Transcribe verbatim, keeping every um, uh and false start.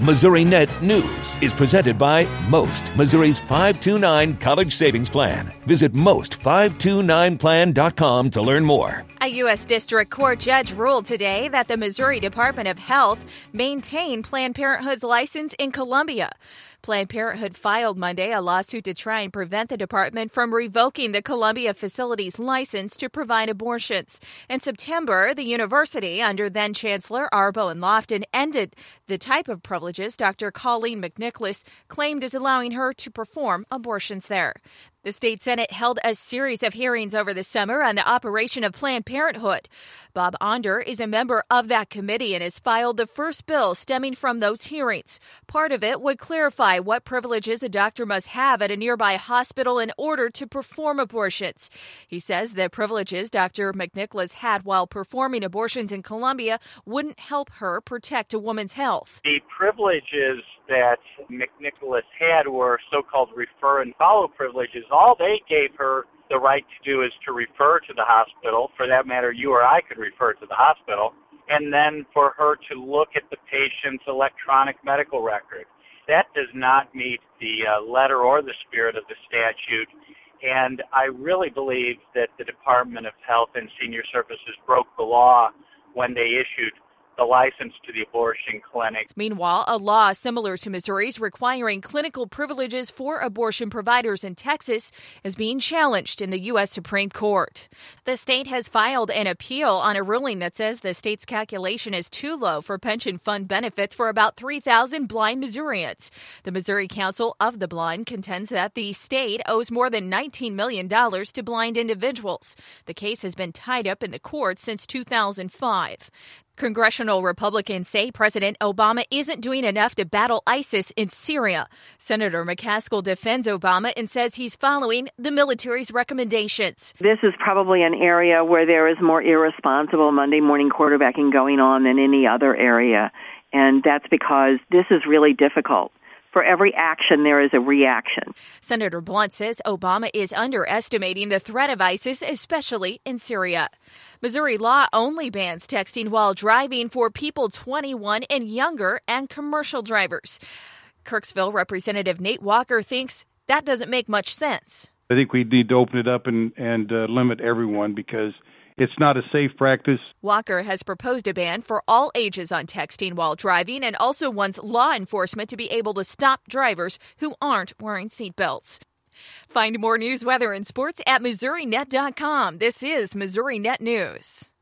Missouri Net News is presented by Most, Missouri's five two nine College Savings Plan. Visit most five two nine plan dot com to learn more. A U S District Court judge ruled today that the Missouri Department of Health maintain Planned Parenthood's license in Columbia. Planned Parenthood filed Monday a lawsuit to try and prevent the department from revoking the Columbia facility's license to provide abortions. In September, the university, under then-Chancellor R. Bowen Lofton, ended the type of privileges Doctor Colleen McNicholas claimed is allowing her to perform abortions there. The state Senate held a series of hearings over the summer on the operation of Planned Parenthood. Bob Onder is a member of that committee and has filed the first bill stemming from those hearings. Part of it would clarify what privileges a doctor must have at a nearby hospital in order to perform abortions. He says the privileges Doctor McNicholas had while performing abortions in Columbia wouldn't help her protect a woman's health. The privileges that McNicholas had were so-called refer and follow privileges. All they gave her the right to do is to refer to the hospital. For that matter, you or I could refer to the hospital. And then for her to look at the patient's electronic medical record. That does not meet the uh, letter or the spirit of the statute. And I really believe that the Department of Health and Senior Services broke the law when they issued the license to the abortion clinic. Meanwhile, a law similar to Missouri's requiring clinical privileges for abortion providers in Texas is being challenged in the U S Supreme Court. The state has filed an appeal on a ruling that says the state's calculation is too low for pension fund benefits for about three thousand blind Missourians. The Missouri Council of the Blind contends that the state owes more than nineteen million dollars to blind individuals. The case has been tied up in the courts since two thousand five. Congressional Republicans say President Obama isn't doing enough to battle ISIS in Syria. Senator McCaskill defends Obama and says he's following the military's recommendations. This is probably an area where there is more irresponsible Monday morning quarterbacking going on than any other area, and that's because this is really difficult. For every action, there is a reaction. Senator Blunt says Obama is underestimating the threat of ISIS, especially in Syria. Missouri law only bans texting while driving for people twenty-one and younger and commercial drivers. Kirksville Representative Nate Walker thinks that doesn't make much sense. I think we need to open it up and, and uh, limit everyone because it's not a safe practice. Walker has proposed a ban for all ages on texting while driving and also wants law enforcement to be able to stop drivers who aren't wearing seatbelts. Find more news, weather, and sports at Missouri Net dot com. This is Missouri Net News.